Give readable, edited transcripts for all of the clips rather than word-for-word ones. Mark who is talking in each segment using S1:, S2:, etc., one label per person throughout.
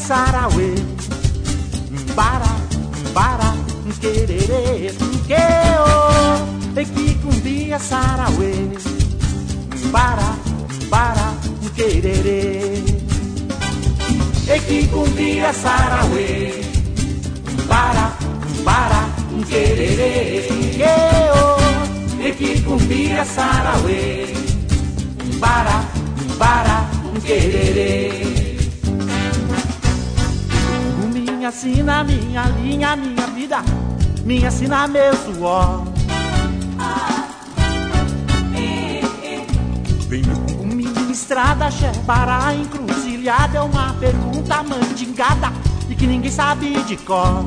S1: sarauê, bara, bara, quererê, queo, equicumbia sarauê, bara, bara, quererê, equicumbia sarauê, bara, bara, quererê, queo, equicumbia sarauê, bara, bara, quererê. Minha sina, minha linha, minha vida, minha sina, meu suor. Venho com minha estrada, Xerbará, encruzilhada, é uma pergunta mandingada e que ninguém sabe de cor.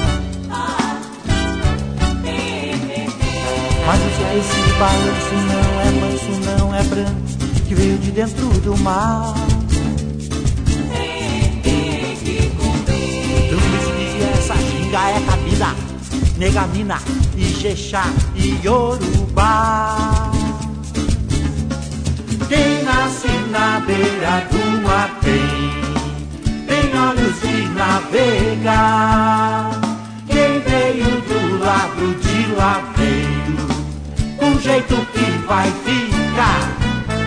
S1: Mas eu sei que esse balanço não é manso, não é branco, que veio de dentro do mar. Essa ginga é cabida, negamina, ijexá e yorubá. Quem nasce na beira do mar tem olhos de navegar. Quem veio do lado de lá veio com jeito que vai ficar.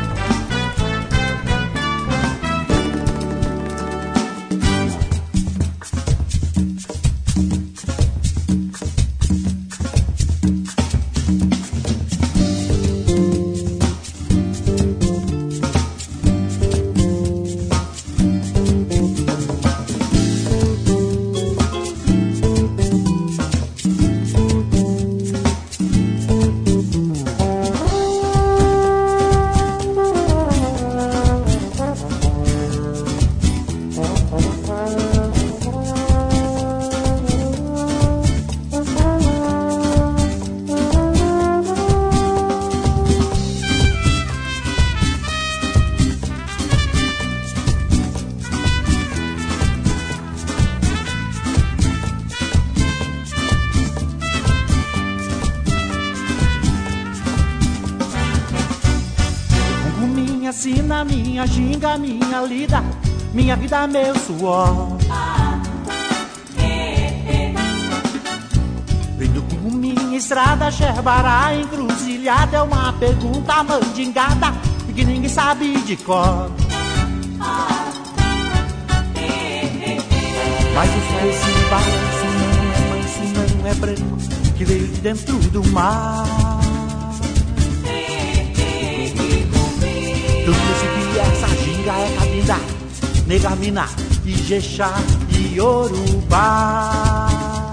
S1: Minha sina, minha ginga, minha lida, minha vida, meu suor. Vendo com minha estrada, Xerbará, encruzilhada, é uma pergunta mandingada e que ninguém sabe de cor. Mas o céu, esse balanço não é manso, não é branco, que veio de dentro do mar. Essa ginga é cabida, negamina, ijexá e yorubá.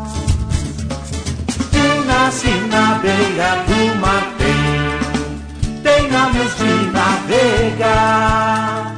S1: Quem nasce na beira do mar tem olhos de navegar.